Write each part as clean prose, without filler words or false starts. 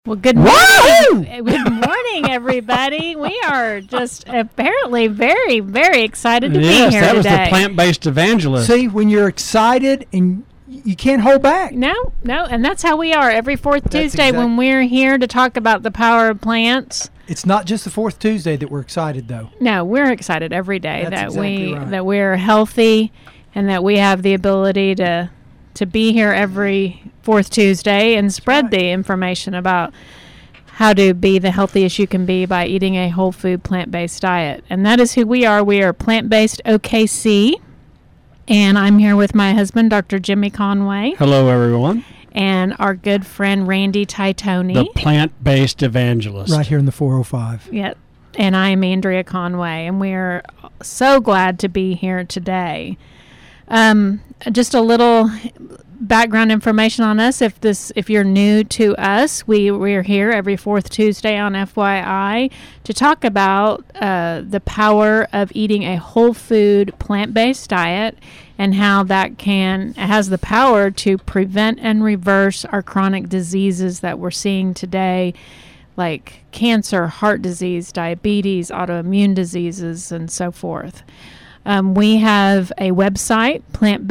Well, good morning. Good morning, everybody. We are just apparently very, very excited to be here today. Yes, that was the plant-based evangelist. See, when you're excited and you can't hold back. No, and that's how we are every fourth Tuesday when we're here to talk about the power of plants. It's not just the fourth Tuesday that we're excited, though. No, we're excited every day that we're healthy and that we have the ability to be here every fourth Tuesday and spread the information about how to be the healthiest you can be by eating a whole food plant-based diet. And that is who we are. We are Plant-Based OKC. And I'm here with my husband, Dr. Jimmy Conway. Hello, everyone. And our good friend, Randy Titoni. The plant-based evangelist. Right here in the 405. Yep. And I am Andrea Conway. And we're so glad to be here today. Just a little background information on us. If you're new to us, we're here every fourth Tuesday on FYI to talk about the power of eating a whole food plant-based diet and how that has the power to prevent and reverse our chronic diseases that we're seeing today, like cancer, heart disease, diabetes, autoimmune diseases, and so forth. We have a website,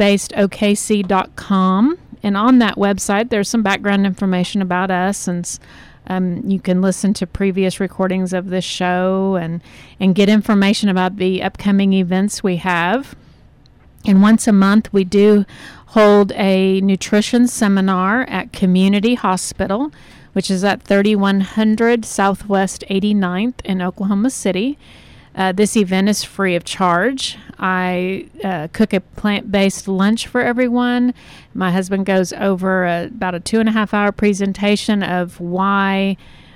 plantbasedokc.com, and on that website there's some background information about us, and you can listen to previous recordings of this show and get information about the upcoming events we have. And once a month we do hold a nutrition seminar at Community Hospital, which is at 3100 Southwest 89th in Oklahoma City. This event is free of charge. I cook a plant-based lunch for everyone. My husband goes over about a 2.5-hour presentation of why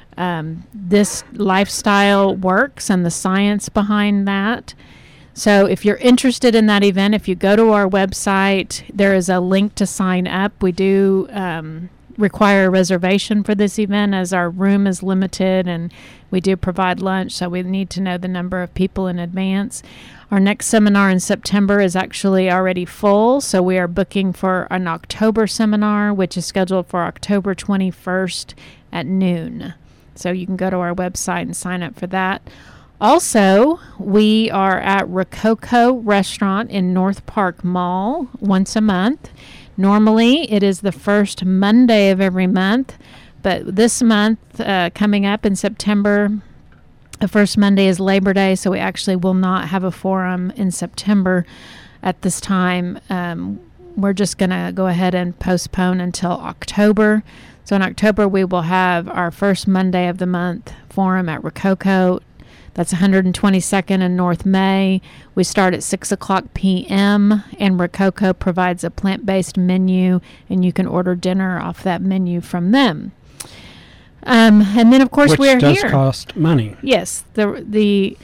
this lifestyle works and the science behind that. So if you're interested in that event, if you go to our website, there is a link to sign up. We do require a reservation for this event as our room is limited, and we do provide lunch, so we need to know the number of people in advance. Our next seminar in September is actually already full, so we are booking for an October seminar, which is scheduled for October 21st at noon. So you can go to our website and sign up for that. Also, we are at Rococo Restaurant in North Park Mall once a month. Normally, it is the first Monday of every month, but this month, coming up in September, the first Monday is Labor Day, so we actually will not have a forum in September at this time. We're just going to go ahead and postpone until October. So in October, we will have our first Monday of the month forum at Rococo. That's 122nd and North May. We start at 6 o'clock p.m., and Rococo provides a plant-based menu, and you can order dinner off that menu from them. And then, of course, we're here. Which does cost money. Yes. The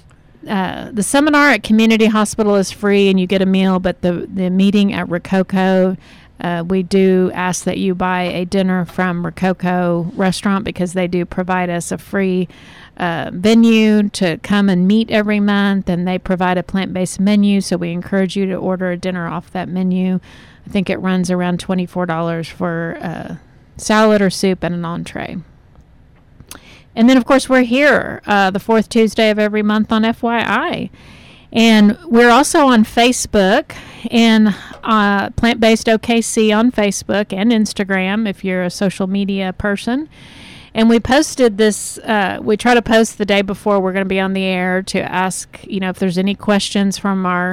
seminar at Community Hospital is free, and you get a meal, but the meeting at Rococo, we do ask that you buy a dinner from Rococo Restaurant because they do provide us a free venue to come and meet every month, and they provide a plant-based menu, so we encourage you to order a dinner off that menu. I think it runs around $24 for salad or soup and an entree. And then, of course, we're here the fourth Tuesday of every month on FYI. And we're also on Facebook and Plant-Based OKC on Facebook and Instagram if you're a social media person. And we posted this, we try to post the day before we're going to be on the air to ask, if there's any questions from our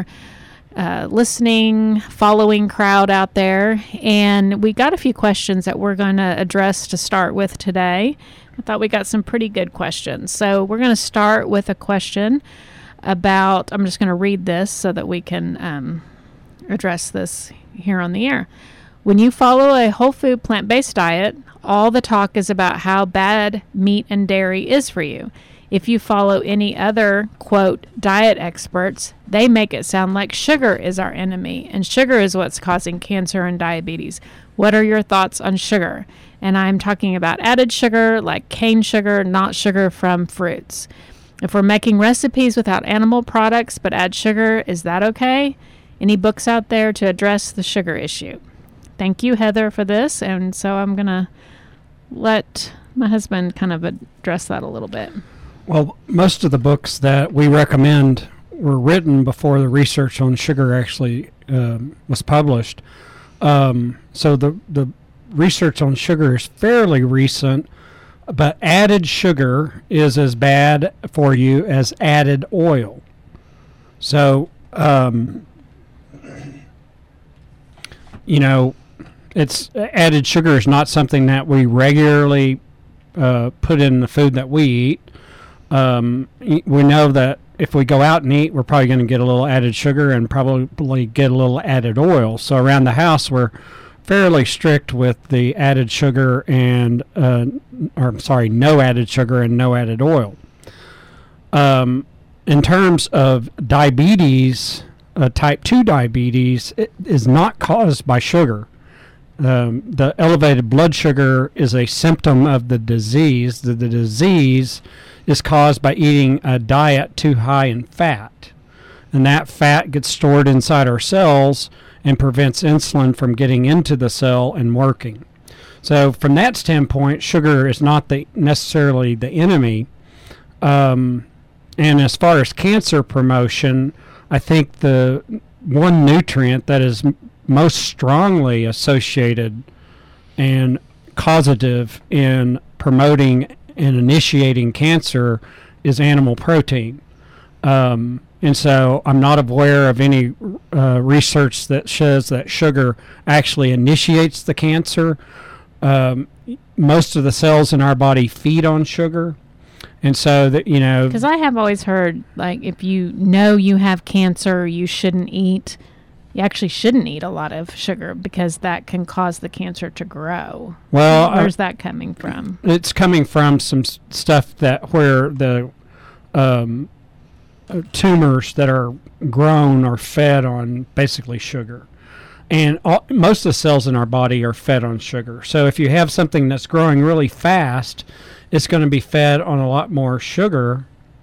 following crowd out there. And we got a few questions that we're going to address to start with today. I thought we got some pretty good questions. So we're going to start with a question about, I'm just going to read this so that we can address this here on the air. When you follow a whole food plant-based diet, all the talk is about how bad meat and dairy is for you. If you follow any other, quote, diet experts, they make it sound like sugar is our enemy, and sugar is what's causing cancer and diabetes. What are your thoughts on sugar? And I'm talking about added sugar, like cane sugar, not sugar from fruits. If we're making recipes without animal products but add sugar, is that okay? Any books out there to address the sugar issue? Thank you, Heather, for this. And so I'm going to let My husband kind of addressed that a little bit. Well, most of the books that we recommend were written before the research on sugar actually was published. So the research on sugar is fairly recent, but added sugar is as bad for you as added oil. So, it's added sugar is not something that we regularly put in the food that we eat. We know that if we go out and eat, we're probably going to get a little added sugar and probably get a little added oil. So around the house, we're fairly strict with the added sugar and, no added sugar and no added oil. In terms of diabetes, type 2 diabetes, it is not caused by sugar. The elevated blood sugar is a symptom of the disease. The disease is caused by eating a diet too high in fat. And that fat gets stored inside our cells and prevents insulin from getting into the cell and working. So from that standpoint, sugar is not necessarily the enemy. And as far as cancer promotion, I think the one nutrient that is most strongly associated and causative in promoting and initiating cancer is animal protein. And so I'm not aware of any research that shows that sugar actually initiates the cancer. Most of the cells in our body feed on sugar. And so that, because I have always heard, like, if you know you have cancer, you actually shouldn't eat a lot of sugar because that can cause the cancer to grow. Well, where's that coming from? It's coming from some stuff where the tumors that are grown are fed on basically sugar. And most of the cells in our body are fed on sugar. So if you have something that's growing really fast, it's going to be fed on a lot more sugar.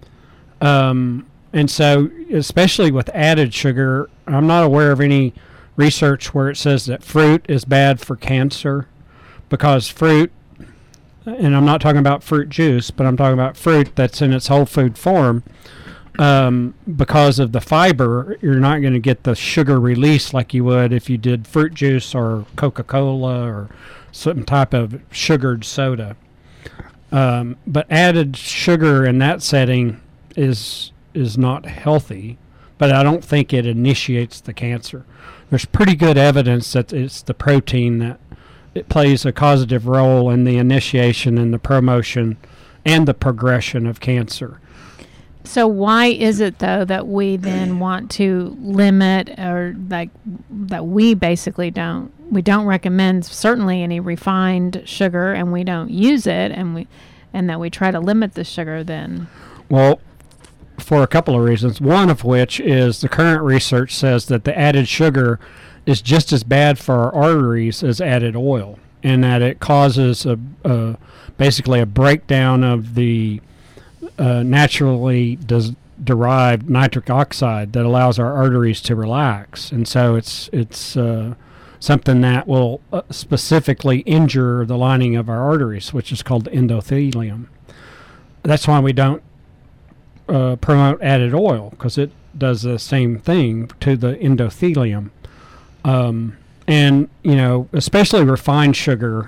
And so, especially with added sugar, I'm not aware of any research where it says that fruit is bad for cancer, because fruit, and I'm not talking about fruit juice, but I'm talking about fruit that's in its whole food form, because of the fiber, you're not going to get the sugar release like you would if you did fruit juice or Coca-Cola or some type of sugared soda. But added sugar in that setting is not healthy, but I don't think it initiates the cancer. There's pretty good evidence that it's the protein that it plays a causative role in the initiation and the promotion and the progression of cancer. So why is it, though, that we then want to limit, or like that we basically don't recommend certainly any refined sugar, and we don't use it, and that we try to limit the sugar then? Well, for a couple of reasons. One of which is the current research says that the added sugar is just as bad for our arteries as added oil, and that it causes basically a breakdown of the naturally derived nitric oxide that allows our arteries to relax. And so it's something that will specifically injure the lining of our arteries, which is called the endothelium. That's why we don't promote added oil, because it does the same thing to the endothelium. And, especially refined sugar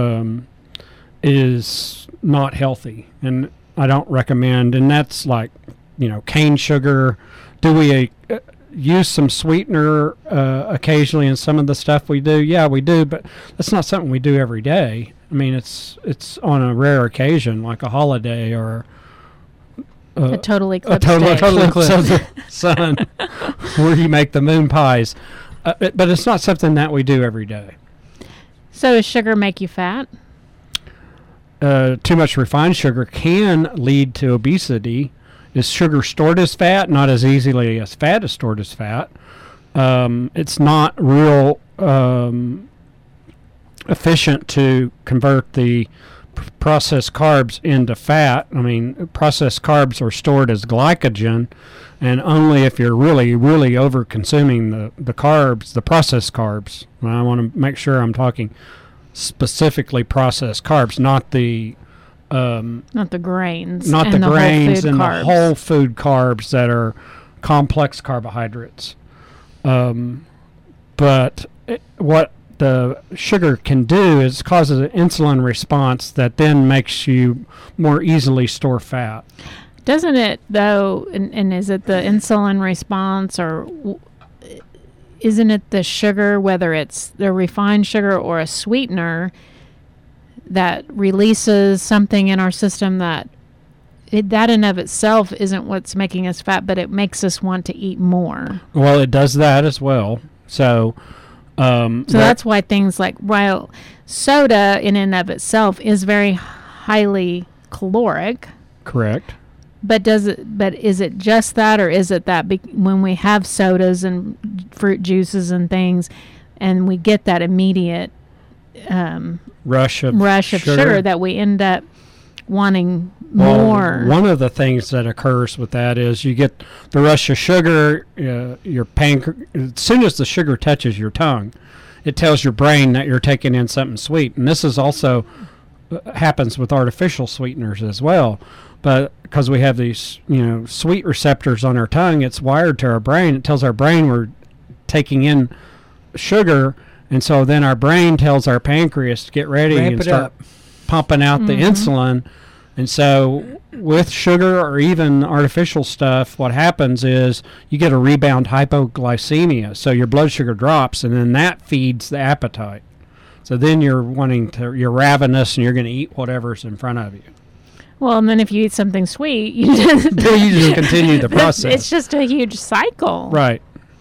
is not healthy, and I don't recommend, and that's like, cane sugar. Do we use some sweetener occasionally in some of the stuff we do? Yeah, we do, but that's not something we do every day. I mean, it's on a rare occasion, like a holiday or a total eclipse total eclipse of the sun, where you make the moon pies. But it's not something that we do every day. So does sugar make you fat? Too much refined sugar can lead to obesity. Is sugar stored as fat? Not as easily as fat is stored as fat. It's not real efficient to convert the processed carbs into fat. I mean, processed carbs are stored as glycogen, and only if you're really, really over consuming the carbs, the processed carbs. And I want to make sure I'm talking specifically processed carbs, not the Not the grains. not and the whole grains food and carbs. the whole food carbs that are complex carbohydrates. But what the sugar can do is causes an insulin response that then makes you more easily store fat. Doesn't it, though, and is it the insulin response, or isn't it the sugar, whether it's the refined sugar or a sweetener, that releases something in our system that that in of itself isn't what's making us fat, but it makes us want to eat more? Well, it does that as well. So that's why things like, while soda in and of itself is very highly caloric, correct. but is it just that, or is it that when we have sodas and fruit juices and things, and we get that immediate rush of sugar that we end up wanting well, more? One of the things that occurs with that is you get the rush of sugar. Your pancreas, as soon as the sugar touches your tongue, it tells your brain that you're taking in something sweet. And this is also happens with artificial sweeteners as well. But because we have these, sweet receptors on our tongue, it's wired to our brain. It tells our brain we're taking in sugar, and so then our brain tells our pancreas to get ready and start pumping out the insulin. And so with sugar or even artificial stuff, what happens is you get a rebound hypoglycemia. So your blood sugar drops, and then that feeds the appetite. So then you're ravenous, and you're going to eat whatever's in front of you. Well, and then if you eat something sweet, you just continue the process. It's just a huge cycle. Right.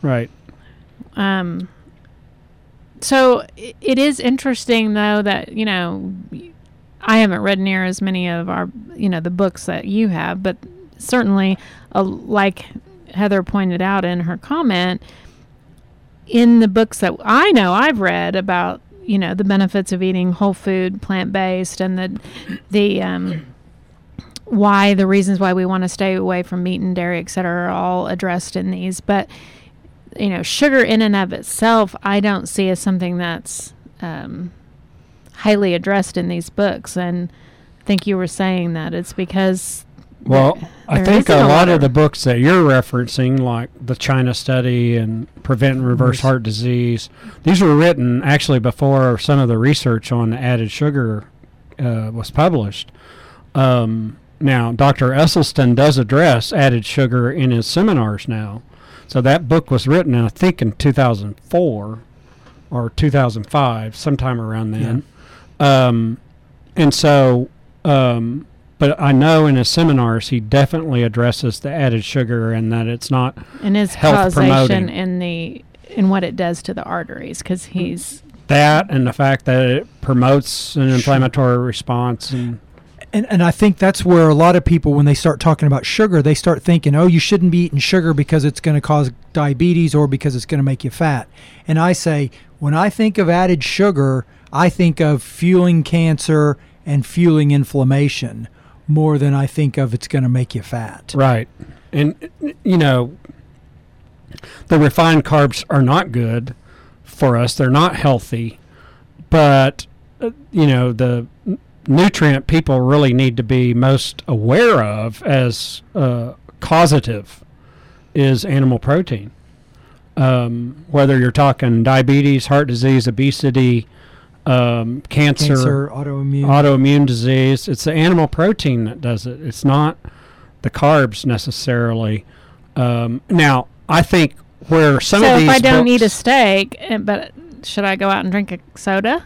So it is interesting, though, that, I haven't read near as many of our, the books that you have, but certainly, like Heather pointed out in her comment, in the books that I know I've read about, the benefits of eating whole food, plant-based, and the reasons why we want to stay away from meat and dairy, et cetera, are all addressed in these. But, sugar in and of itself, I don't see as something that's highly addressed in these books. And I think you were saying that it's because... Well, I think a lot of the books that you're referencing, like the China Study and Prevent and Reverse Heart Disease, these were written actually before some of the research on added sugar was published. Now, Dr. Esselstyn does address added sugar in his seminars now. So that book was written, I think, in 2004 or 2005, sometime around then. Yeah. But I know in his seminars he definitely addresses the added sugar and that it's not and his health causation promoting. in what it does to the arteries, because he's... That and the fact that it promotes an inflammatory response. And I think that's where a lot of people, when they start talking about sugar, they start thinking, oh, you shouldn't be eating sugar because it's going to cause diabetes or because it's going to make you fat. And I say, when I think of added sugar, I think of fueling cancer and fueling inflammation more than I think of it's going to make you fat. Right. And, the refined carbs are not good for us. They're not healthy. But, the nutrient people really need to be most aware of as causative is animal protein. Whether you're talking diabetes, heart disease, obesity, cancer, autoimmune disease, it's the animal protein that does it. It's not the carbs necessarily. Now, I think where some of these So if I don't eat a steak, but should I go out and drink a soda?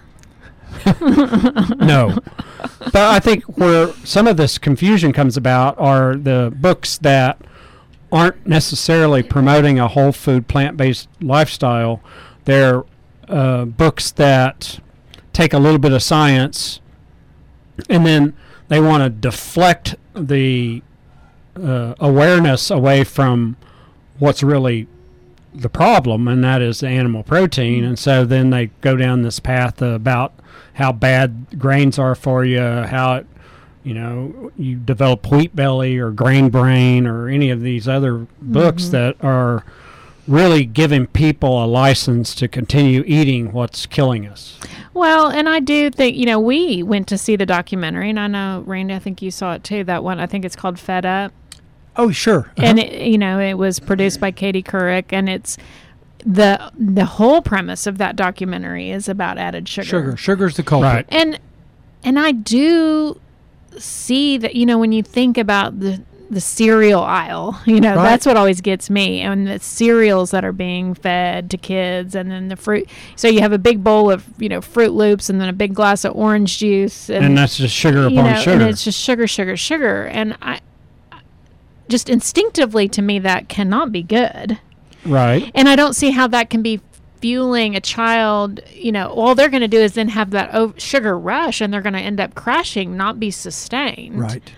No. But I think where some of this confusion comes about are the books that aren't necessarily promoting a whole food, plant-based lifestyle. They're books that take a little bit of science and then they want to deflect the awareness away from what's really the problem, and that is the animal protein. And so then they go down this path about how bad grains are for you, how it, you develop wheat belly or grain brain or any of these other books that are really giving people a license to continue eating what's killing us. Well, and I do think, we went to see the documentary, and I know, Randy, I think you saw it too, that one. I think it's called Fed Up. Oh, sure. And, it was produced by Katie Couric, and it's the whole premise of that documentary is about added sugar. Sugar's the culprit. Right. And I do see that, when you think about the cereal aisle, Right. that's what always gets me. And the cereals that are being fed to kids, and then the fruit. So you have a big bowl of, Fruit Loops, and then a big glass of orange juice. And that's just sugar upon sugar. And it's just sugar, sugar, sugar. And I just instinctively, to me, that cannot be good. Right. And I don't see how that can be fueling a child. All they're going to do is then have that sugar rush, and they're going to end up crashing, not be sustained. Right.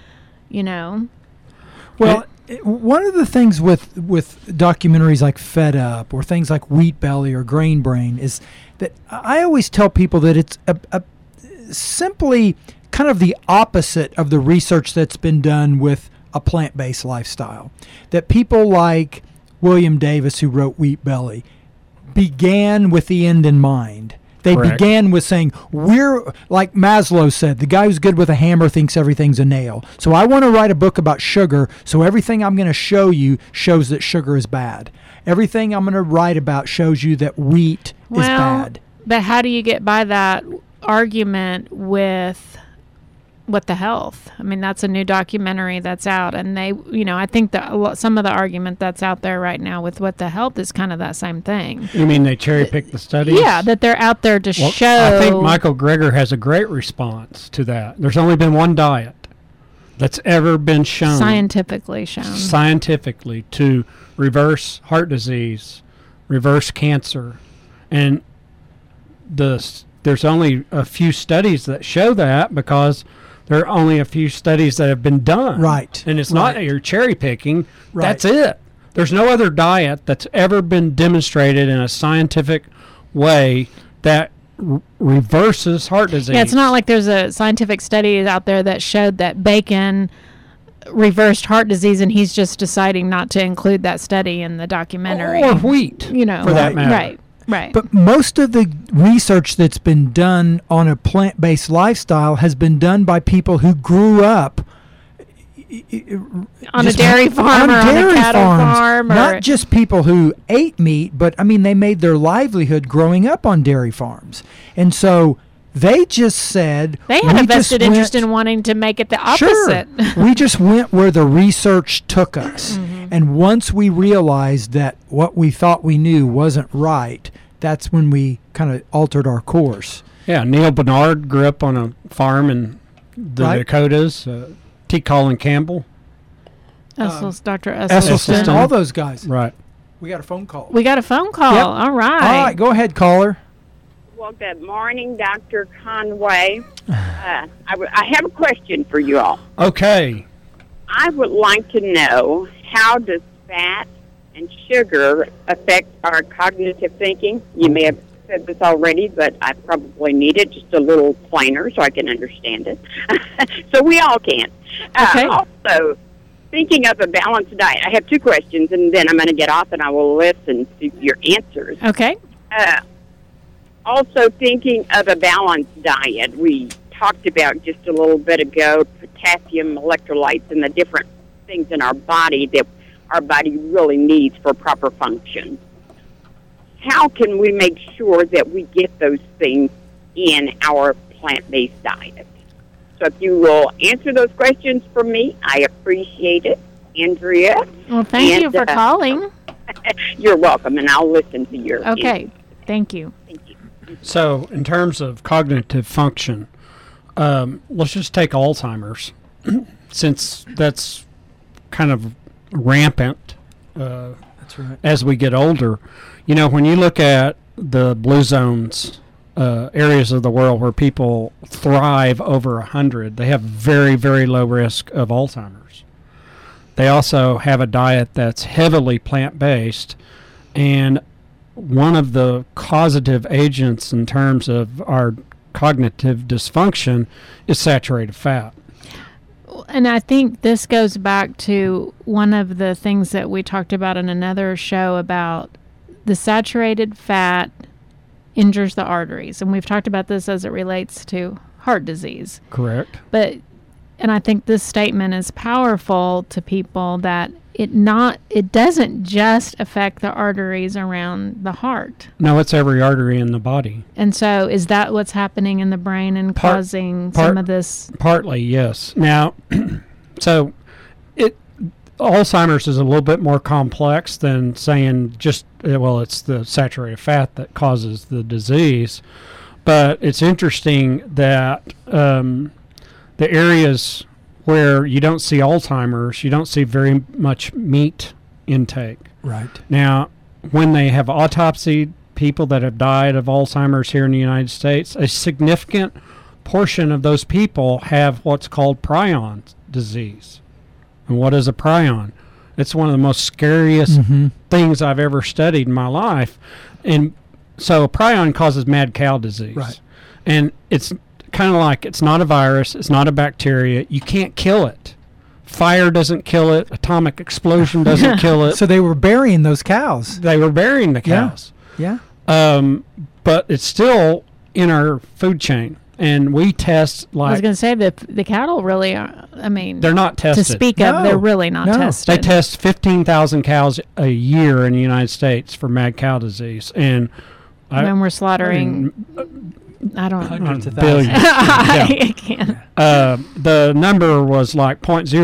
Well, one of the things with documentaries like Fed Up or things like Wheat Belly or Grain Brain is that I always tell people that it's a simply kind of the opposite of the research that's been done with a plant-based lifestyle. That people like William Davis, who wrote Wheat Belly, began with the end in mind. They Correct. began with saying, we're, like Maslow said, the guy who's good with a hammer thinks everything's a nail. So I want to write a book about sugar, so everything I'm going to show you shows that sugar is bad. Everything I'm going to write about shows you that wheat is bad. But how do you get by that argument with What the Health? I mean, that's a new documentary that's out, and they, I think that some of the argument that's out there right now with What the Health is kind of that same thing. You mean they cherry pick the studies? Yeah, that they're out there to show. I think Michael Greger has a great response to that. There's only been one diet that's ever been shown. Scientifically shown. Scientifically to reverse heart disease, reverse cancer. And there's only a few studies that show that because there are only a few studies that have been done. Right. And it's not that you're cherry picking. Right. That's it. There's no other diet that's ever been demonstrated in a scientific way that reverses heart disease. Yeah, it's not like there's a scientific study out there that showed that bacon reversed heart disease, and he's just deciding not to include that study in the documentary. Or wheat, for that matter. Right. Right. But most of the research that's been done on a plant-based lifestyle has been done by people who grew up on a dairy farm or on a cattle farm. Not just people who ate meat, but, they made their livelihood growing up on dairy farms. And so they just said... They had a vested interest in wanting to make it the opposite. Sure. We just went where the research took us. Mm-hmm. And once we realized that what we thought we knew wasn't right, that's when we kind of altered our course. Yeah, Neil Bernard grew up on a farm in the Dakotas. T. Colin Campbell. Dr. Esselstyn, all those guys. Right. We got a phone call. We got a phone call. Yep. All right. All right, go ahead, caller. Well, good morning, Dr. Conway. I have a question for you all. Okay. I would like to know, how does fat and sugar affect our cognitive thinking? You may have said this already, but I probably need it just a little plainer so I can understand it. So we all can. Okay. Also, thinking of a balanced diet, I have two questions, and then I'm going to get off and I will listen to your answers. Okay. Also, thinking of a balanced diet, we talked about just a little bit ago potassium, electrolytes, and the different things in our body that our body really needs for proper function. How can we make sure that we get those things in our plant-based diet? So if you will answer those questions for me, I appreciate it, Andrea. Well, thank you for calling. You're welcome, and I'll listen to your Okay. Thank you. Thank you. So, in terms of cognitive function, let's just take Alzheimer's, since that's kind of rampant That's right. as we get older. When you look at the blue zones, areas of the world where people thrive over 100, they have very, very low risk of Alzheimer's. They also have a diet that's heavily plant-based, and one of the causative agents in terms of our cognitive dysfunction is saturated fat. And I think this goes back to one of the things that we talked about in another show about the saturated fat injures the arteries. And we've talked about this as it relates to heart disease. Correct. And I think this statement is powerful to people that it doesn't just affect the arteries around the heart. No, it's every artery in the body. And so is that what's happening in the brain and causing some of this? Partly, yes. Now, so Alzheimer's is a little bit more complex than saying just, it's the saturated fat that causes the disease. But it's interesting that the areas where you don't see Alzheimer's, you don't see very much meat intake. Right. Now, when they have autopsied people that have died of Alzheimer's here in the United States, a significant portion of those people have what's called prion disease. And what is a prion? It's one of the most scariest things I've ever studied in my life. And so a prion causes mad cow disease. Right. And it's kind of like, it's not a virus, it's not a bacteria, you can't kill it. Fire doesn't kill it, atomic explosion doesn't kill it. So they were burying those cows. They were burying the cows. Yeah. But it's still in our food chain. And we test I was like, going to say that the cattle really are, they're not tested. to speak of, they're really not tested. They test 15,000 cows a year in the United States for mad cow disease. And when we're slaughtering, I don't know. Hundreds of billions. thousands. I can't. The number was like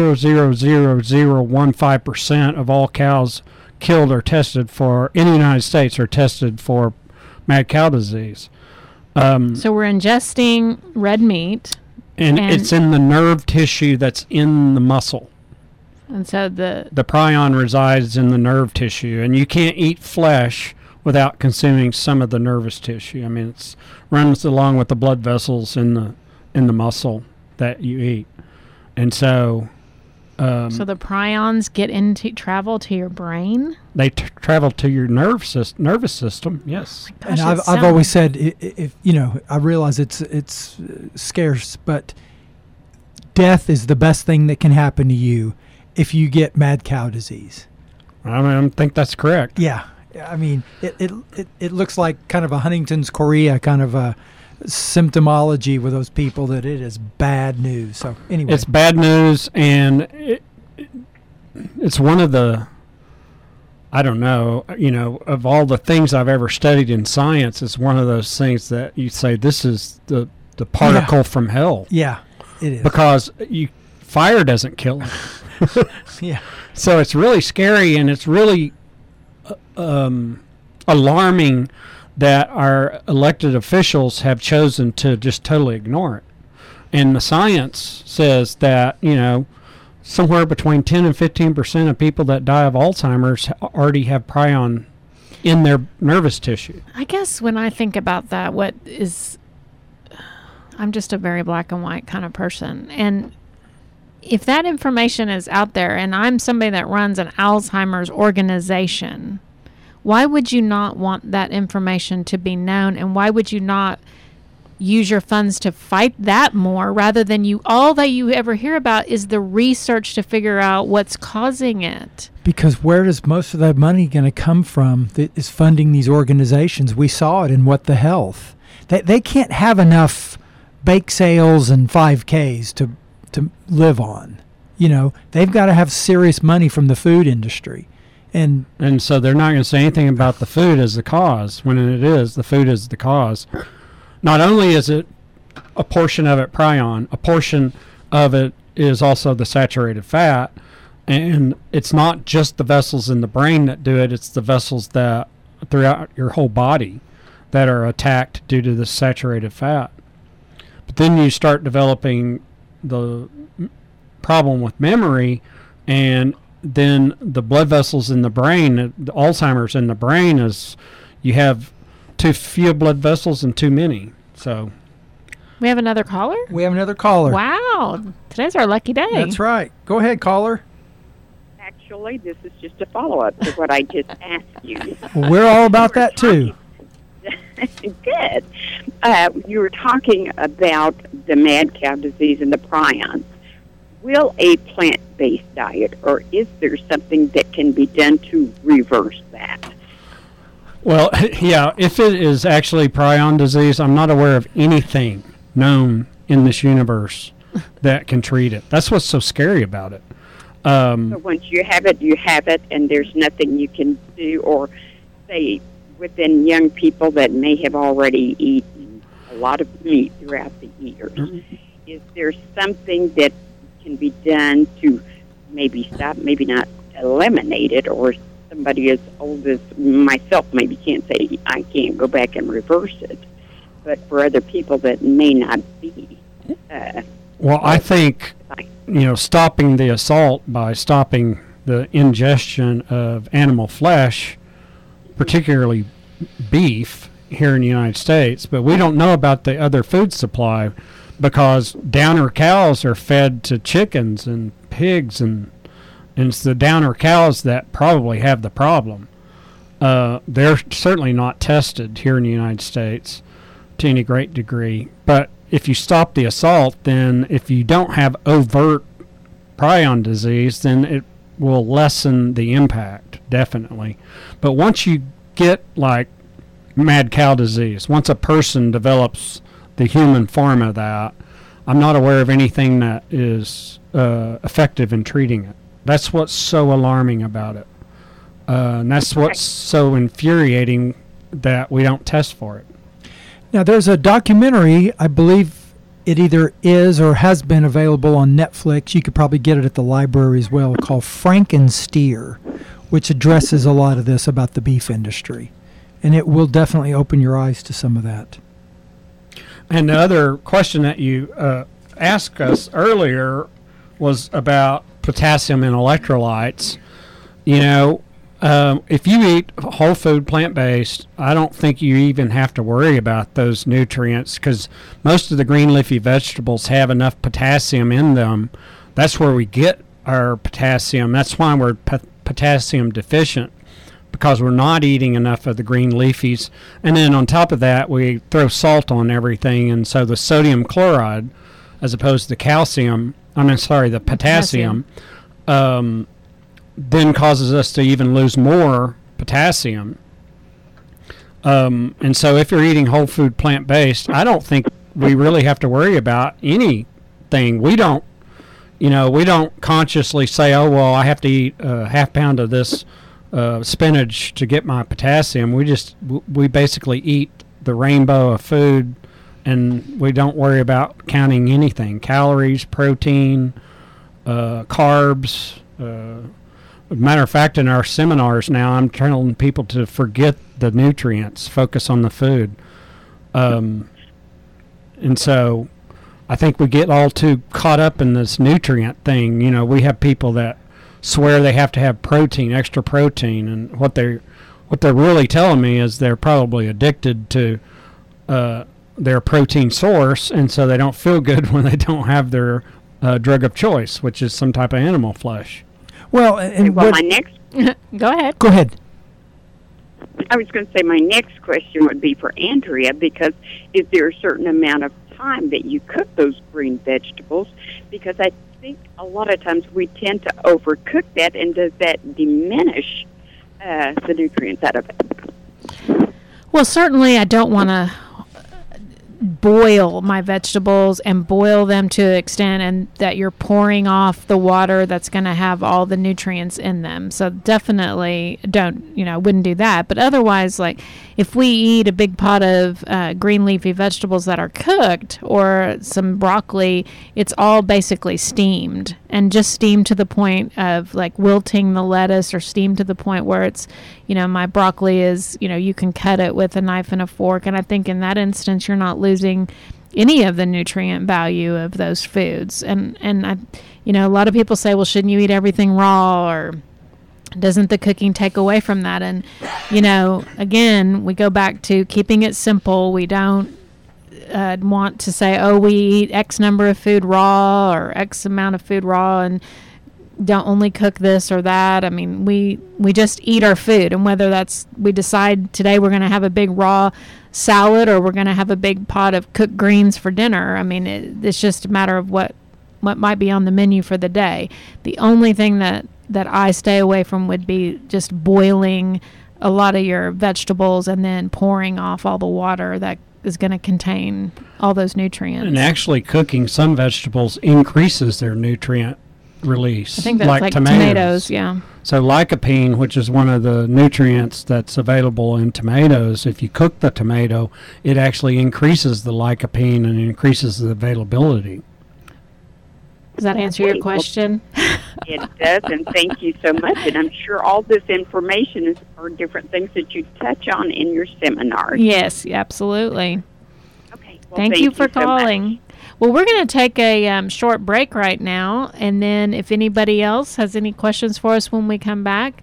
0.00015% of all cows killed or tested for in the United States are tested for mad cow disease. So we're ingesting red meat, and it's in the nerve tissue that's in the muscle. and so the prion resides in the nerve tissue, and you can't eat flesh without consuming some of the nervous tissue. I mean, it runs along with the blood vessels in the muscle that you eat, and so. So the prions travel to your brain. They travel to your nervous system. Yes. And I've always said, if I realize it's scarce, but death is the best thing that can happen to you if you get mad cow disease. I think that's correct. Yeah. I mean, it looks like kind of a Huntington's chorea kind of a symptomology with those people that it is bad news. So anyway, it's bad news, and it's one of the, I don't know, of all the things I've ever studied in science, it's one of those things that you say, this is the particle from hell. Yeah, it is. Because fire doesn't kill it. Yeah. So it's really scary, and it's really alarming that our elected officials have chosen to just totally ignore it. And the science says that, somewhere between 10 and 15% of people that die of Alzheimer's already have prion in their nervous tissue. I guess when I think about that, I'm just a very black and white kind of person. And if that information is out there, and I'm somebody that runs an Alzheimer's organization, why would you not want that information to be known, and why would you not use your funds to fight that more rather than all that you ever hear about is the research to figure out what's causing it? Because where does most of that money going to come from that is funding these organizations? We saw it in What the Health. They can't have enough bake sales and 5Ks to live on. They've got to have serious money from the food industry. And so they're not going to say anything about the food as the cause, when the food is the cause. Not only is it a portion of it prion, a portion of it is also the saturated fat, and it's not just the vessels in the brain that do it, it's the vessels that throughout your whole body that are attacked due to the saturated fat. But then you start developing the problem with memory, and then the blood vessels in the brain, the Alzheimer's in the brain is you have too few blood vessels and too many. So we have another caller? We have another caller. Wow. Today's our lucky day. That's right. Go ahead, caller. Actually, this is just a follow-up to what I just asked you. Well, we're all about that, too. Good. You were talking about the mad cow disease and the prions. Will a plant-based diet, or is there something that can be done to reverse that? Well, yeah, if it is actually prion disease, I'm not aware of anything known in this universe that can treat it. That's what's so scary about it. So once you have it, and there's nothing you can do, or say within young people that may have already eaten a lot of meat throughout the years, is there something that can be done to maybe stop, maybe not eliminate it, or somebody as old as myself maybe can't say I can't go back and reverse it, but for other people that may not be. Well, I think, stopping the assault by stopping the ingestion of animal flesh, particularly beef here in the United States, but we don't know about the other food supply because downer cows are fed to chickens and pigs, and it's the downer cows that probably have the problem. They're certainly not tested here in the United States to any great degree, but if you stop the assault, then if you don't have overt prion disease, then it will lessen the impact, definitely. But once you get like mad cow disease, once a person develops the human form of that, I'm not aware of anything that is effective in treating it. That's what's so alarming about it. And that's what's so infuriating that we don't test for it. Now, there's a documentary, I believe it either is or has been available on Netflix. You could probably get it at the library as well, called Frankensteer, which addresses a lot of this about the beef industry. And it will definitely open your eyes to some of that. And the other question that you asked us earlier was about potassium and electrolytes. If you eat whole food plant-based, I don't think you even have to worry about those nutrients because most of the green leafy vegetables have enough potassium in them. That's where we get our potassium. That's why we're potassium deficient, because we're not eating enough of the green leafies. And then on top of that, we throw salt on everything, and so the sodium chloride, as opposed to the potassium, then causes us to even lose more potassium. And so if you're eating whole food plant-based, I don't think we really have to worry about anything. We don't consciously say, oh, well, I have to eat a half pound of this spinach to get my potassium. We basically eat the rainbow of food, and we don't worry about counting anything: calories, protein, carbs. Matter of fact, in our seminars now, I'm telling people to forget the nutrients, focus on the food. And so I think we get all too caught up in this nutrient thing. We have people that swear they have to have protein, extra protein, and what they're really telling me is they're probably addicted to their protein source, and so they don't feel good when they don't have their drug of choice, which is some type of animal flesh. Well, my next Go ahead. Go ahead. I was going to say my next question would be for Andrea, because is there a certain amount of time that you cook those green vegetables? Because I think a lot of times we tend to overcook that, and does that diminish the nutrients out of it? Well, certainly I don't want to boil my vegetables and boil them to the extent and that you're pouring off the water that's going to have all the nutrients in them. So definitely wouldn't do that. But otherwise, like if we eat a big pot of green leafy vegetables that are cooked or some broccoli, it's all basically steamed, and just steamed to the point of like wilting the lettuce, or steamed to the point where it's, my broccoli is, you can cut it with a knife and a fork. And I think in that instance, you're not losing any of the nutrient value of those foods. And I, a lot of people say, well, shouldn't you eat everything raw, or doesn't the cooking take away from that? And, again, we go back to keeping it simple. We don't want to say, oh, we eat X number of food raw or X amount of food raw and don't only cook this or that. I mean, we just eat our food, and whether that's we decide today we're going to have a big raw salad or we're going to have a big pot of cooked greens for dinner. I mean, it's just a matter of what might be on the menu for the day. The only thing that I stay away from would be just boiling a lot of your vegetables and then pouring off all the water that is going to contain all those nutrients. And actually cooking some vegetables increases their nutrient release. I think that's like tomatoes, yeah. So lycopene, which is one of the nutrients that's available in tomatoes, if you cook the tomato, it actually increases the lycopene and increases the availability. Does that answer your question? It does, and thank you so much. And I'm sure all this information are different things that you touch on in your seminars. Yes, absolutely. Okay. Well, thank you for so calling. much. Well, we're going to take a short break right now, and then if anybody else has any questions for us when we come back,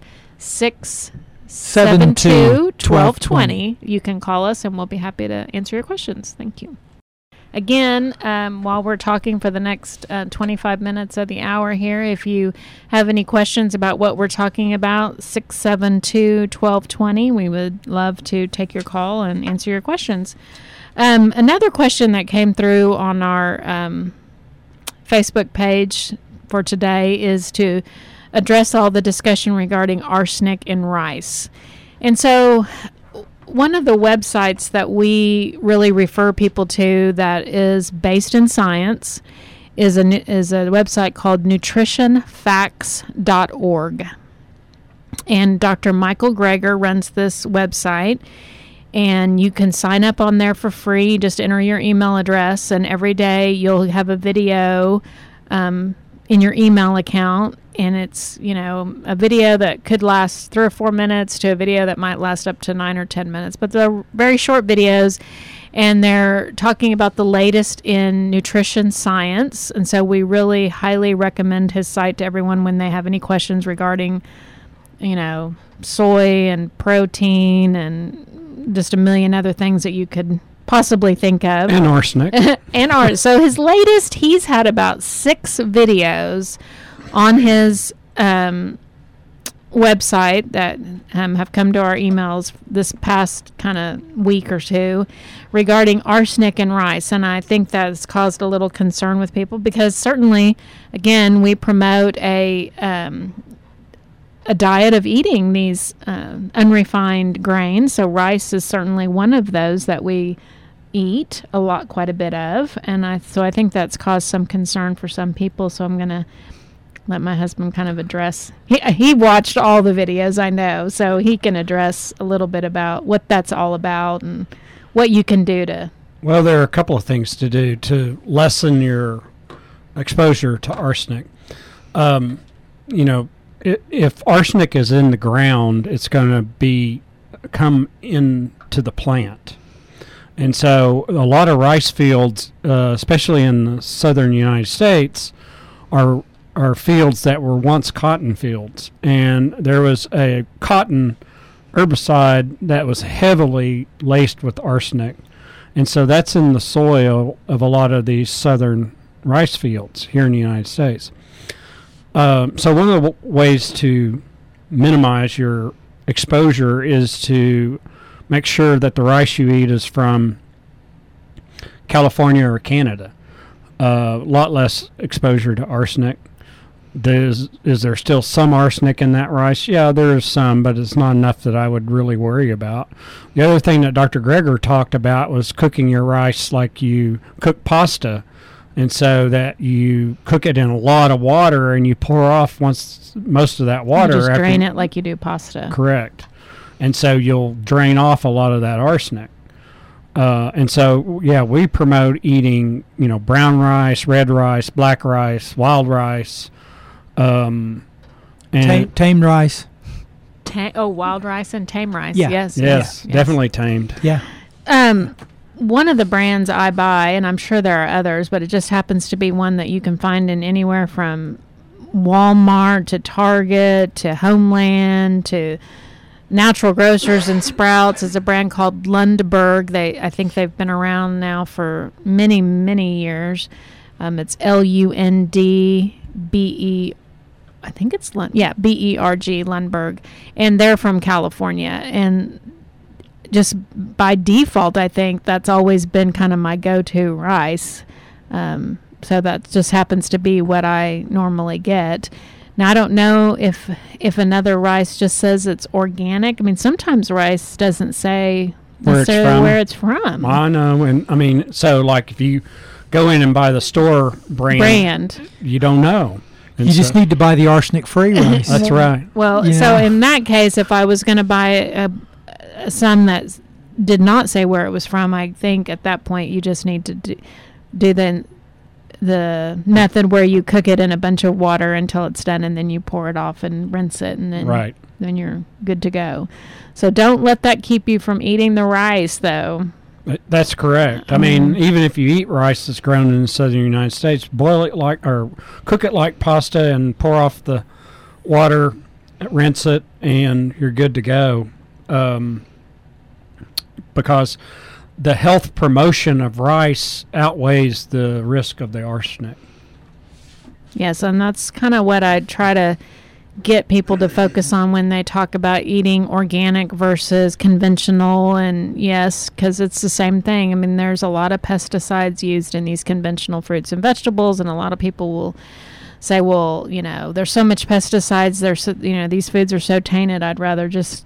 672-1220, you can call us, and we'll be happy to answer your questions. Thank you. Again, while we're talking for the next 25 minutes of the hour here, if you have any questions about what we're talking about, 672-1220, we would love to take your call and answer your questions. Another question that came through on our Facebook page for today is to address all the discussion regarding arsenic in rice. And so one of the websites that we really refer people to that is based in science is a website called nutritionfacts.org. And Dr. Michael Greger runs this website, and you can sign up on there for free. Just enter your email address, and every day you'll have a video in your email account. And it's, a video that could last 3 or 4 minutes to a video that might last up to 9 or 10 minutes. But they're very short videos, and they're talking about the latest in nutrition science. And so we really highly recommend his site to everyone when they have any questions regarding, soy and protein and just a million other things that you could possibly think of. And arsenic. So his latest, he's had about 6 videos on his website that have come to our emails this past kind of week or two regarding arsenic in rice. And I think that's caused a little concern with people because certainly, again, we promote a diet of eating these unrefined grains. So rice is certainly one of those that we eat quite a bit of. And I think that's caused some concern for some people. So I'm going to let my husband kind of address. He watched all the videos, I know, so he can address a little bit about what that's all about and what you can do to. Well, there are a couple of things to do to lessen your exposure to arsenic. If arsenic is in the ground, it's going to come into the plant. And so a lot of rice fields, especially in the southern United States, are fields that were once cotton fields. And there was a cotton herbicide that was heavily laced with arsenic. And so that's in the soil of a lot of these southern rice fields here in the United States. So one of the ways to minimize your exposure is to make sure that the rice you eat is from California or Canada. A lot less exposure to arsenic. Is there still some arsenic in that rice? Yeah, there is some, but it's not enough that I would really worry about. The other thing that Dr. Greger talked about was cooking your rice like you cook pasta. And so that you cook it in a lot of water and you pour off most of that water. You just drain it like you do pasta. Correct. And so you'll drain off a lot of that arsenic. And so, we promote eating, brown rice, red rice, black rice, wild rice, and tamed rice. Wild rice and tame rice. Yeah. Yes, definitely tamed. Yeah. One of the brands I buy, and I'm sure there are others, but it just happens to be one that you can find in anywhere from Walmart to Target to Homeland to Natural Grocers and Sprouts, is a brand called Lundberg. I think they've been around now for many, many years. It's LUNDBE. I think it's BERG, Lundberg, and they're from California. And just by default, I think that's always been kind of my go-to rice. So that just happens to be what I normally get. Now I don't know if another rice just says it's organic. I mean, sometimes rice doesn't say necessarily where it's from. I know, and I mean, so like if you go in and buy the store brand. You don't know. And you just need to buy the arsenic-free rice. That's right. Well, so in that case, if I was going to buy some that did not say where it was from, I think at that point you just need to do the method where you cook it in a bunch of water until it's done, and then you pour it off and rinse it, and then you're good to go. So don't let that keep you from eating the rice, though. That's correct. I mean, even if you eat rice that's grown in the southern United States, boil it or cook it like pasta and pour off the water, rinse it, and you're good to go. Because the health promotion of rice outweighs the risk of the arsenic. Yes, and that's kind of what I try to get people to focus on when they talk about eating organic versus conventional. And yes, because it's the same thing. I mean, there's a lot of pesticides used in these conventional fruits and vegetables, and a lot of people will say, well, there's so much pesticides, these foods are so tainted, I'd rather just,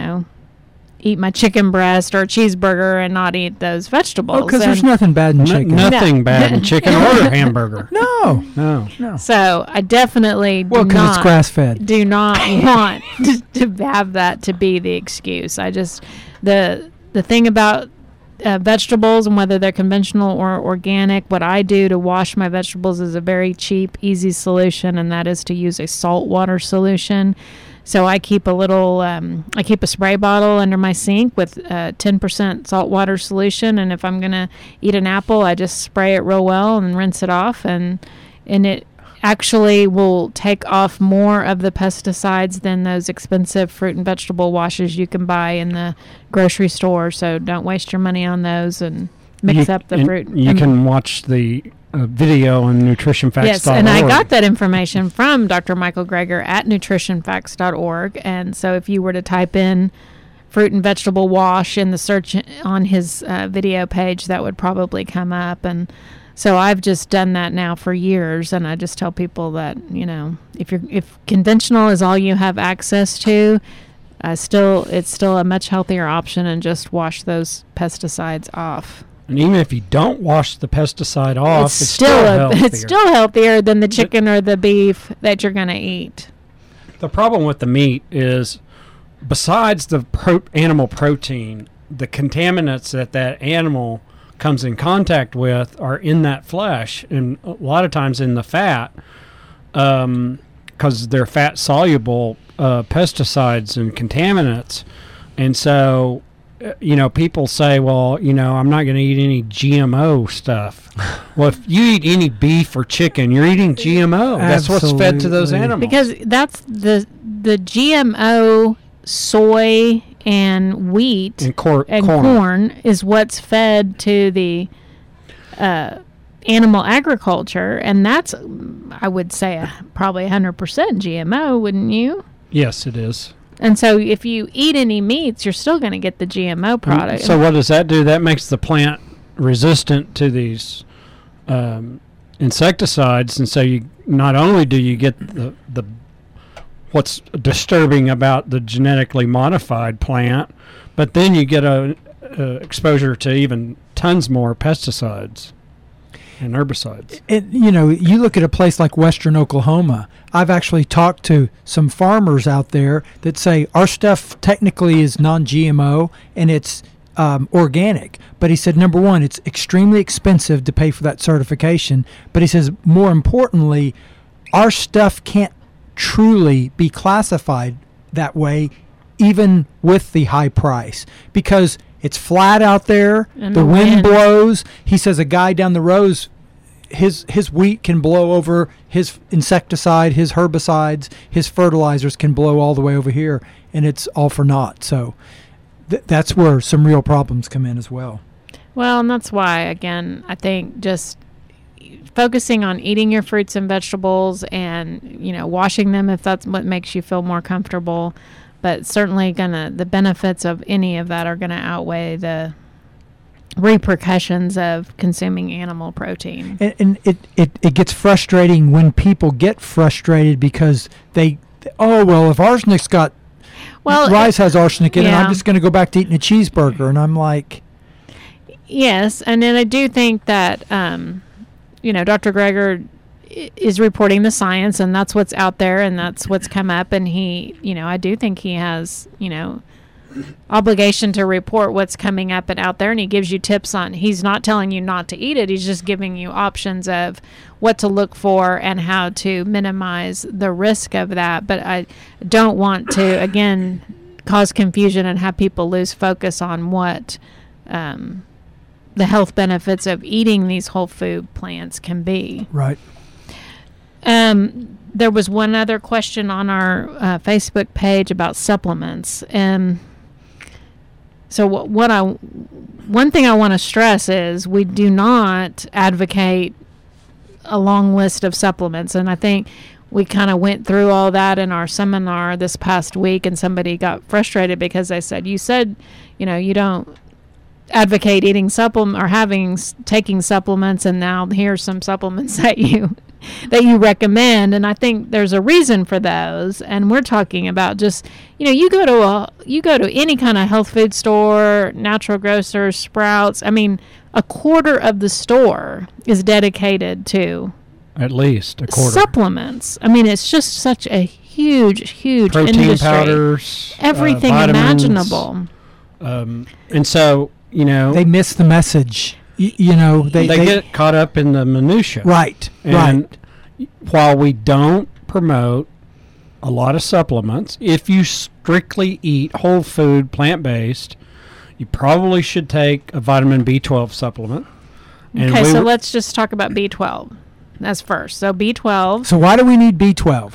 eat my chicken breast or cheeseburger and not eat those vegetables. Because there's nothing bad in chicken. Nothing bad in chicken or hamburger. No. So I definitely because it's grass-fed. do not want to have that to be the excuse. I just the thing about vegetables and whether they're conventional or organic, what I do to wash my vegetables is a very cheap, easy solution, and that is to use a salt water solution. So I keep I keep a spray bottle under my sink with 10% salt water solution, and if I'm gonna eat an apple, I just spray it real well and rinse it off, and it actually will take off more of the pesticides than those expensive fruit and vegetable washes you can buy in the grocery store. So don't waste your money on those and mix up the fruit. You can watch the video on nutritionfacts.org. Yes, and I got that information from Dr. Michael Greger at nutritionfacts.org. And so if you were to type in fruit and vegetable wash in the search on his video page, that would probably come up. And so I've just done that now for years, and I just tell people that, if conventional is all you have access to, it's still a much healthier option, and just wash those pesticides off. And even if you don't wash the pesticide off, it's still healthier than the chicken or the beef that you're going to eat. The problem with the meat is, besides the animal protein, the contaminants that animal comes in contact with are in that flesh, and a lot of times in the fat, because they're fat-soluble pesticides and contaminants. And so people say, well, I'm not going to eat any GMO stuff. Well, if you eat any beef or chicken, you're eating GMO. That's what's fed to those animals. Because that's the GMO soy and wheat and corn is what's fed to the animal agriculture, and that's, I would say, probably 100% GMO, wouldn't you? Yes, it is. And so if you eat any meats, you're still going to get the GMO product. So what does that do? That makes the plant resistant to these insecticides, and so you not only do you get the what's disturbing about the genetically modified plant, but then you get a exposure to even tons more pesticides and herbicides. And you look at a place like Western Oklahoma. I've actually talked to some farmers out there that say our stuff technically is non-GMO and it's organic. But he said, number one, it's extremely expensive to pay for that certification. But he says, more importantly, our stuff can't truly be classified that way, even with the high price, because it's flat out there. And the wind blows. He says a guy down the road, his wheat can blow over his insecticide, his herbicides, his fertilizers can blow all the way over here, and it's all for naught. So that's where some real problems come in as well. Well, and that's why, again, I think just focusing on eating your fruits and vegetables and, washing them if that's what makes you feel more comfortable. But certainly the benefits of any of that are going to outweigh the repercussions of consuming animal protein. And it gets frustrating when people get frustrated because if arsenic's got rice has arsenic in it, I'm just going to go back to eating a cheeseburger. And I'm like, yes, and then I do think that Dr. Greger is reporting the science, and that's what's out there, and that's what's come up, and he, I do think he has, obligation to report what's coming up and out there, and he gives you tips on. He's not telling you not to eat it. He's just giving you options of what to look for and how to minimize the risk of that. But I don't want to again cause confusion and have people lose focus on what the health benefits of eating these whole food plants can be. Right. There was one other question on our Facebook page about supplements, and so one thing I want to stress is we do not advocate a long list of supplements, and I think we kind of went through all that in our seminar this past week, and somebody got frustrated because they said, you said, you don't advocate eating supplement or taking supplements, and now here's some supplements that you recommend. And I think there's a reason for those, and we're talking about just you go to any kind of health food store, natural grocer, Sprouts. I mean, a quarter of the store is dedicated to at least a quarter supplements. I mean, it's just such a huge protein industry. Powders, everything vitamins, imaginable. And so they miss the message. They get caught up in the minutia. Right. And while we don't promote a lot of supplements, if you strictly eat whole food, plant-based, you probably should take a vitamin B12 supplement. Okay, so let's just talk about B12 as first. So B12. So why do we need B12?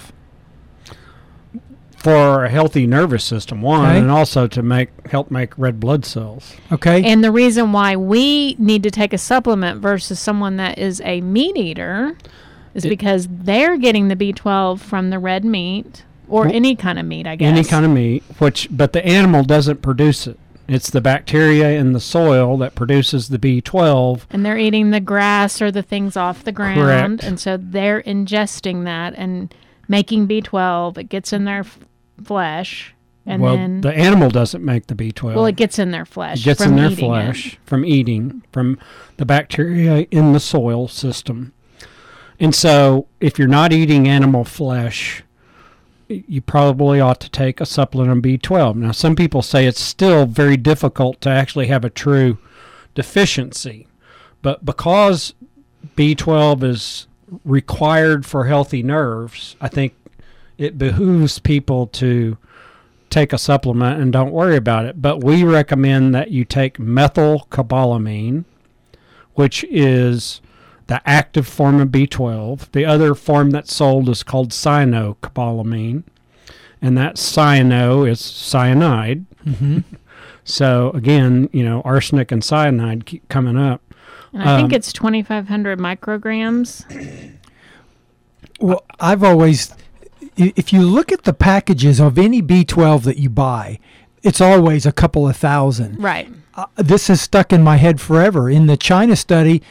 For a healthy nervous system, one, and also to help make red blood cells. Okay. And the reason why we need to take a supplement versus someone that is a meat eater is because they're getting the B12 from the red meat or any kind of meat, I guess. Any kind of meat, but the animal doesn't produce it. It's the bacteria in the soil that produces the B12. And they're eating the grass or the things off the ground. Correct. And so they're ingesting that and making B12. It gets in their flesh, and then the animal doesn't make the B12. Well, it gets in their flesh. It gets in their flesh from eating, from the bacteria in the soil system. And so, if you're not eating animal flesh, you probably ought to take a supplement of B12. Now, some people say it's still very difficult to actually have a true deficiency, but because B12 is required for healthy nerves, I think it behooves people to take a supplement and don't worry about it. But we recommend that you take methylcobalamin, which is the active form of B12. The other form that's sold is called cyanocobalamin, and that cyano is cyanide. Mm-hmm. So again, arsenic and cyanide keep coming up. And I think it's 2,500 micrograms. Well, if you look at the packages of any B12 that you buy, it's always a couple of thousand. Right. This has stuck in my head forever. In the China study,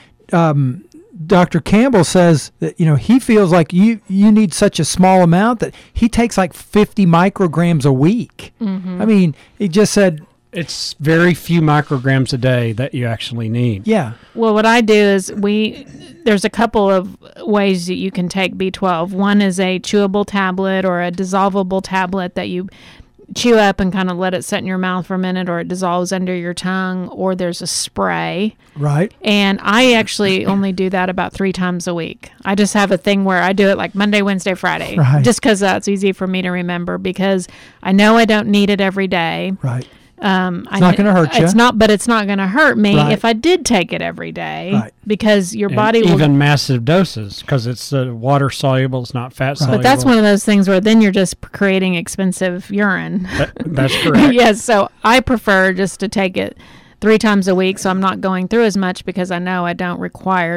Dr. Campbell says that he feels like you need such a small amount that he takes like 50 micrograms a week. Mm-hmm. I mean, he just said it's very few micrograms a day that you actually need. Yeah. Well, what I do is there's a couple of ways that you can take B12. One is a chewable tablet or a dissolvable tablet that you chew up and kind of let it sit in your mouth for a minute, or it dissolves under your tongue, or there's a spray. Right. And I actually only do that about 3 times a week. I just have a thing where I do it like Monday, Wednesday, Friday. Right. Just because that's easy for me to remember, because I know I don't need it every day. Right. It's not going to hurt you. But it's not going to hurt me Right. if I did take it every day. Right. Because your And body will. even massive doses, because it's water soluble, it's not fat soluble. But that's one of those things where then you're just creating expensive urine. That's correct. Yes, so I prefer just to take it 3 times a week, so I'm not going through as much, because I know I don't require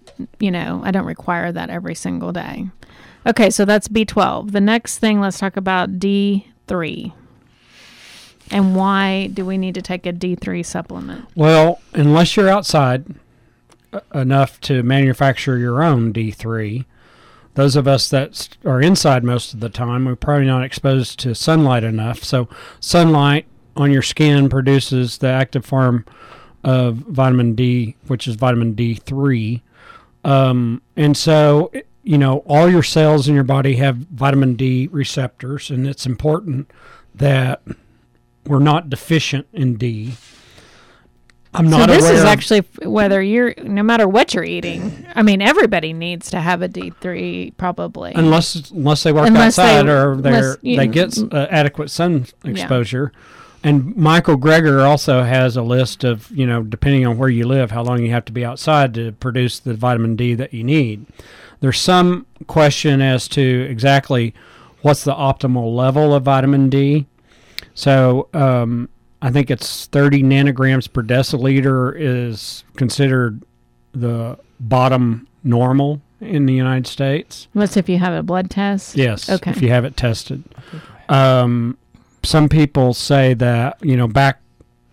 that every single day. Okay, so that's B12. The next thing, let's talk about D3. And why do we need to take a D3 supplement? Well, unless you're outside enough to manufacture your own D3, those of us that are inside most of the time, we're probably not exposed to sunlight enough. So sunlight on your skin produces the active form of vitamin D, which is vitamin D3. And so, all your cells in your body have vitamin D receptors, and it's important that we're not deficient in D. I'm not aware. So this is of, actually whether no matter what you're eating. I mean, everybody needs to have a D3 probably. Unless they work outside or they get adequate sun exposure. Yeah. And Michael Greger also has a list of, depending on where you live, how long you have to be outside to produce the vitamin D that you need. There's some question as to exactly what's the optimal level of vitamin D. So I think it's 30 nanograms per deciliter is considered the bottom normal in the United States. What's if you have a blood test? Yes, okay. If you have it tested. Some people say that, back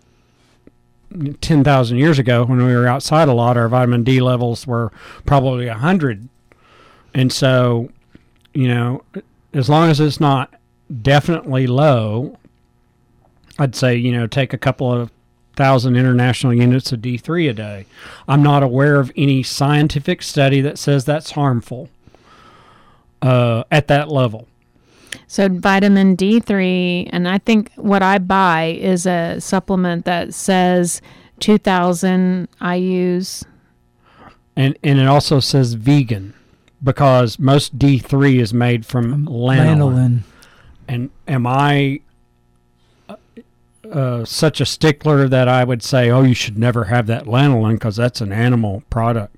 10,000 years ago when we were outside a lot, our vitamin D levels were probably 100. And so, as long as it's not definitely low, I'd say, take a couple of thousand international units of D3 a day. I'm not aware of any scientific study that says that's harmful at that level. So vitamin D3, and I think what I buy is a supplement that says 2,000 IUs. And it also says vegan, because most D3 is made from lanolin. And am I such a stickler that I would say, you should never have that lanolin because that's an animal product?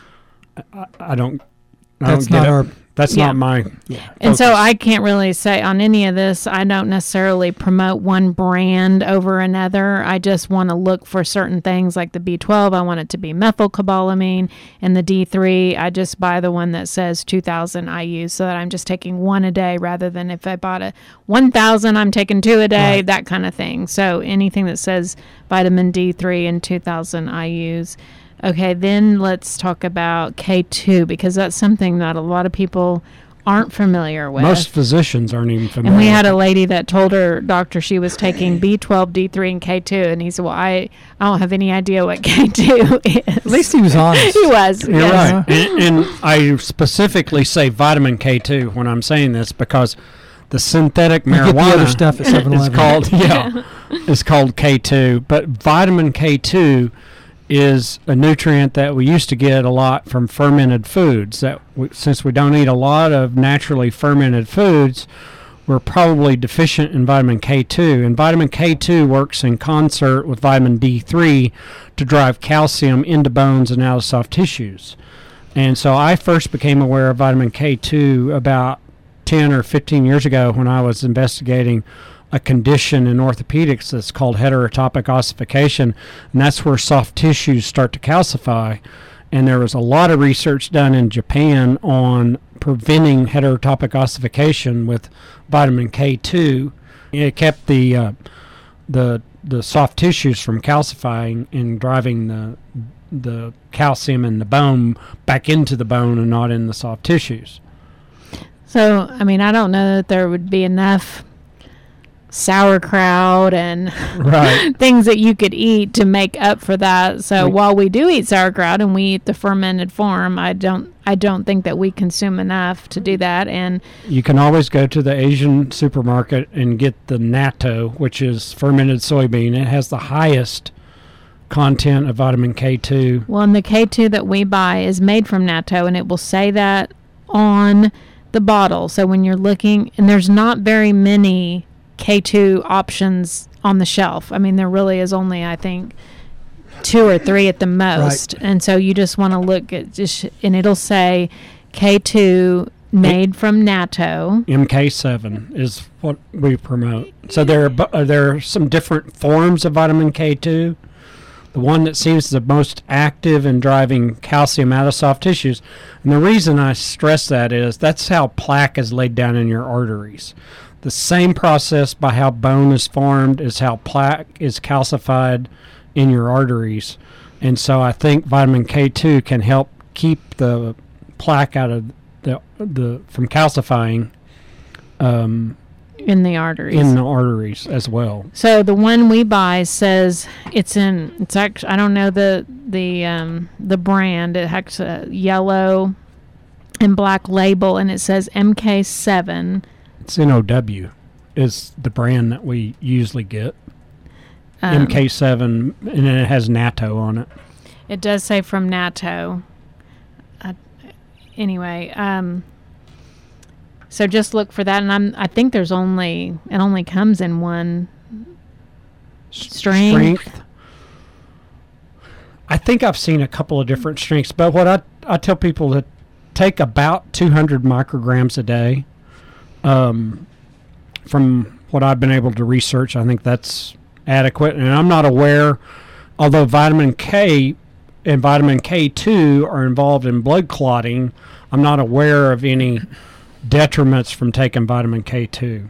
I don't get it. That's not my And so I can't really say on any of this, I don't necessarily promote one brand over another. I just want to look for certain things like the B12. I want it to be methylcobalamin. And the D3, I just buy the one that says 2,000 IU so that I'm just taking one a day rather than if I bought a 1,000, I'm taking two a day, that kind of thing. So anything that says vitamin D3 and 2,000 IUs. Okay, then let's talk about K2 because that's something that a lot of people aren't familiar with. Most physicians aren't even familiar. And we had a lady that told her doctor she was taking B12, D3, and K2, and he said, well, I don't have any idea what K2 is. At least he was honest. He was. You're right. And I specifically say vitamin K2 when I'm saying this because the synthetic marijuana get the other stuff at 7-Eleven. It's called K2. But vitamin K2 is a nutrient that we used to get a lot from fermented foods. Since we don't eat a lot of naturally fermented foods, we're probably deficient in vitamin K2. And vitamin K2 works in concert with vitamin D3 to drive calcium into bones and out of soft tissues. And so I first became aware of vitamin K2 about 10 or 15 years ago when I was investigating a condition in orthopedics that's called heterotopic ossification, and that's where soft tissues start to calcify. And there was a lot of research done in Japan on preventing heterotopic ossification with vitamin K2. It kept the soft tissues from calcifying and driving the calcium in the bone back into the bone and not in the soft tissues. So, I mean, I don't know that there would be enough sauerkraut and things that you could eat to make up for that. So while we do eat sauerkraut and we eat the fermented form, I don't think that we consume enough to do that. And you can always go to the Asian supermarket and get the natto, which is fermented soybean. It has the highest content of vitamin K2. Well, and the K2 that we buy is made from natto, and it will say that on the bottle. So when you're looking, and there's not very many K2 options on the shelf. I mean, there really is only, I think, 2 or 3 at the most. Right. And so you just want to look at and it'll say K2 made from natto. MK7 is what we promote. So there are some different forms of vitamin K2. the one that seems the most active in driving calcium out of soft tissues. And the reason I stress that is that's how plaque is laid down in your arteries. The same process by how bone is formed is how plaque is calcified in your arteries. And so I think vitamin K2 can help keep the plaque out of the from calcifying in the arteries. In the arteries as well. So the one we buy says it's actually, I don't know the brand. It has a yellow and black label, and it says MK7. It's NOW is the brand that we usually get. MK7, and then it has natto on it. It does say from natto. Anyway, so just look for that, and I think it only comes in one strength. I think I've seen a couple of different strengths, but what I tell people to take about 200 micrograms a day. From what I've been able to research, I think that's adequate, and I'm not aware, although vitamin K and vitamin K2 are involved in blood clotting, I'm not aware of any detriments from taking vitamin K2.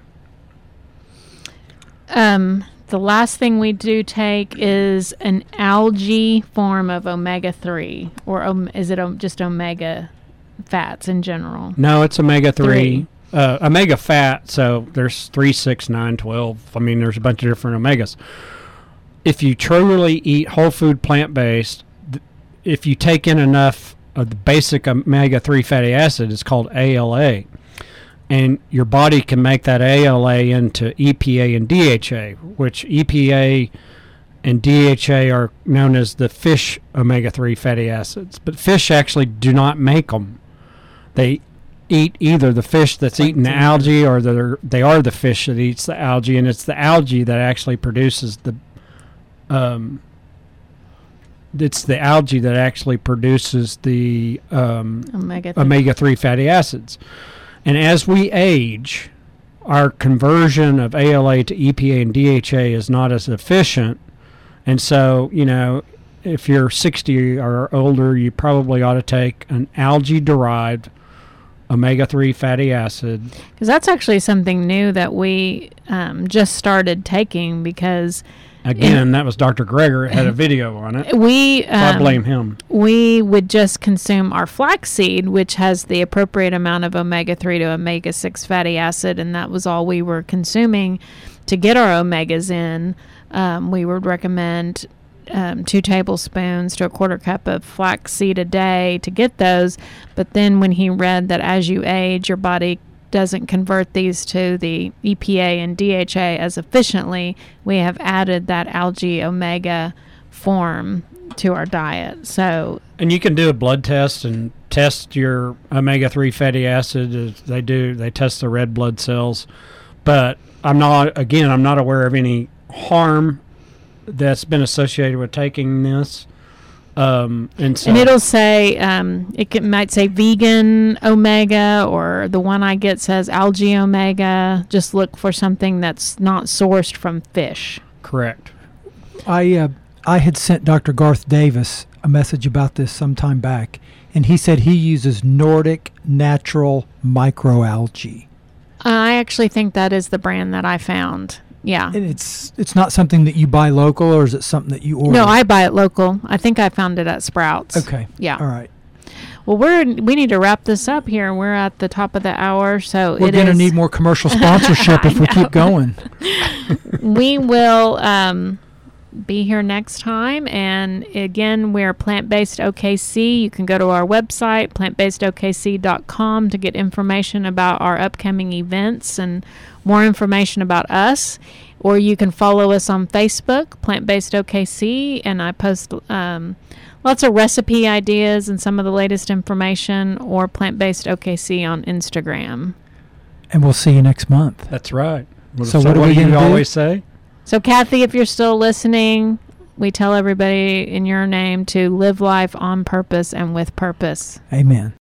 The last thing we do take is an algae form of omega-3, or is it just omega fats in general? No, it's omega-3. Omega fat, so there's 3, 6, 9, 12. I mean, there's a bunch of different omegas. If you truly eat whole food plant-based, if you take in enough of the basic omega-3 fatty acid, it's called ALA. And your body can make that ALA into EPA and DHA, which EPA and DHA are known as the fish omega-3 fatty acids. But fish actually do not make them. They eat either the fish that's eating the algae, or they are the fish that eats the algae, and it's the algae that actually produces the omega-3 fatty acids. And as we age, our conversion of ALA to EPA and DHA is not as efficient. And so, if you're 60 or older, you probably ought to take an algae-derived omega-3 fatty acid. Because that's actually something new that we just started taking, because again, that was Dr. Greger had a video on it. I blame him. We would just consume our flaxseed, which has the appropriate amount of omega-3 to omega-6 fatty acid, and that was all we were consuming to get our omegas in. We would recommend 2 tablespoons to a quarter cup of flaxseed a day to get those. But then when he read that as you age, your body doesn't convert these to the EPA and DHA as efficiently, we have added that algae omega form to our diet. And you can do a blood test and test your omega-3 fatty acid. They test the red blood cells. But I'm not aware of any harm that's been associated with taking this. And it'll say might say vegan omega, or the one I get says algae omega. Just look for something that's not sourced from fish. Correct. I had sent Dr. Garth Davis a message about this some time back, and he said he uses Nordic Natural Microalgae. I actually think that is the brand that I found. Yeah. And it's not something that you buy local, or is it something that you order? No, I buy it local. I think I found it at Sprouts. Okay. Yeah. All right. Well, we need to wrap this up here. We're at the top of the hour, so we're going to need more commercial sponsorship if we keep going. We will be here next time, and again, we're Plant-Based OKC. You can go to our website, plantbasedokc.com, to get information about our upcoming events and more information about us. Or you can follow us on Facebook, Plant-Based OKC, and I post lots of recipe ideas and some of the latest information, or Plant-Based OKC on Instagram. And we'll see you next month. That's right. So what do you always say? So, Kathy, if you're still listening, we tell everybody in your name to live life on purpose and with purpose. Amen.